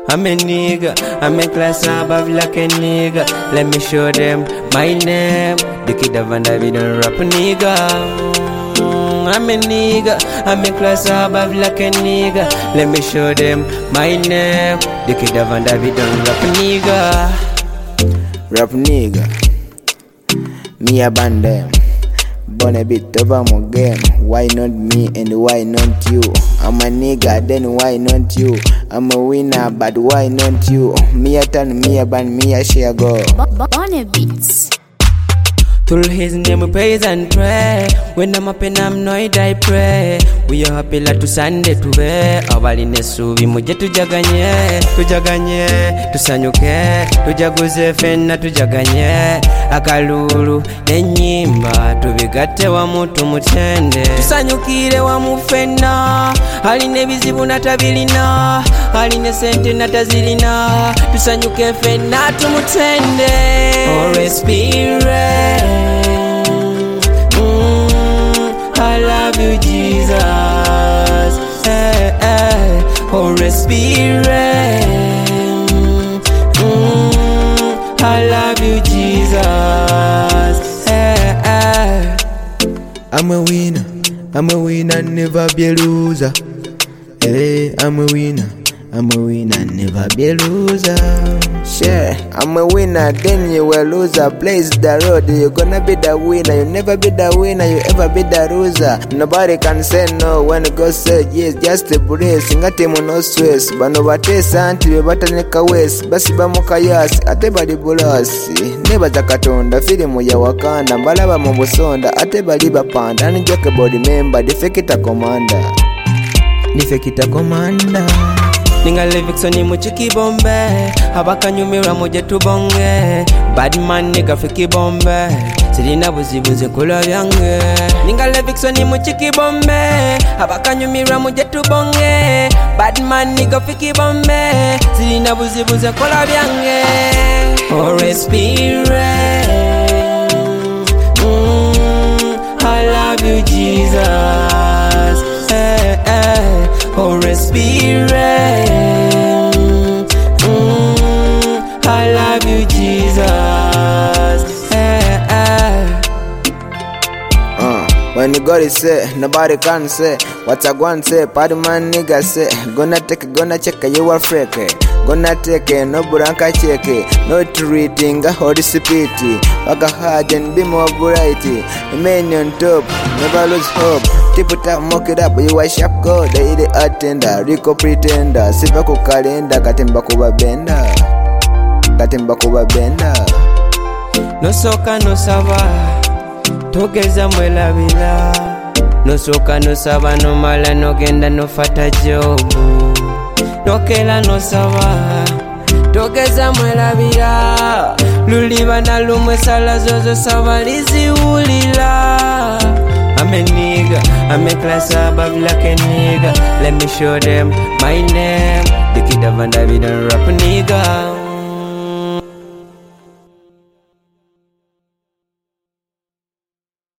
I'm a nigga, I'm a class above like a nigga. Let me show them my name. The kid of Van David don't rap a nigga. I'm a nigga, I'm a class above like a nigga. Let me show them my name. The kid of Van David don't rap a nigga. Rap nigga, me a band them. Born a bit over my game. Why not me and why not you? I'm a nigga, then why not you? I'm a winner, but why not you? Me a turn, me a band, me a share go. Born a beats. Through his name we praise and pray. When I'm up and I'm noid I pray. We are happy like to Sunday to be. Awali nesubi muje tujaganye. Tujaganye, tusanyuke. Tujaguze fena tujaganye. Akalulu nenyimba. Tubigate wa mutu mutende. Tusanyukire wa mufena. Haline bizibu natabilina. Haline sente natazilina. Tusanyuke fena tumutende. Holy Spirit, I love you, Jesus. Hey, hey. Holy Spirit, I love you, Jesus. Hey, hey. I'm a winner, never be a loser. Hey, I'm a winner, never be a loser. Sure, I'm a winner, then you a loser. Blaze the road, you gonna be the winner. You never be the winner, you ever be the loser. Nobody can say no when God says yes, just a breeze. Singati no stress, bano batesa anti bataneka west. Basi bamuka yasi, ate bali bulasi. Neba zakatonda, filimu ya Wakanda. Mbalaba mubusonda, ate bali bapanda. Anijake body member, defekita commander. Ninga lyrics ni muchiki bombe. Abakanyumira muje tubonge. Bad man nigga fiki bombe. Sirina buzibuze kula byange. Ninga lyrics ni muchiki bombe. Abakanyumira muje tubonge. Bad man nigga fiki bombe. Sirina buzibuze kula byange. Holy Spirit, I love you, Jesus. Hey, hey. Holy Spirit, I love you, Jesus. Hey, hey. When you got it say, nobody can say what I want say. Party man nigga say, gonna check you are freak. Gonna take no buranka check. No treating or dissipate. Waka hard and be more bright. Remain on top, never lose hope. Tip it up, mock it up, you are sharp go. They the attender, Rico pretender. Siva ku kalenda, katimba kuba benda. No soka no sava, togeza mwelabila. No soka no sava, no mala no genda no fata jobu. No kela no sava, togeza mwelabila. Luliba na lumwe sala zozo sava lizi ulila. I'm a nigga, I'm a class above like a nigga. Let me show them my name. The kid of Van David don't rap a nigga.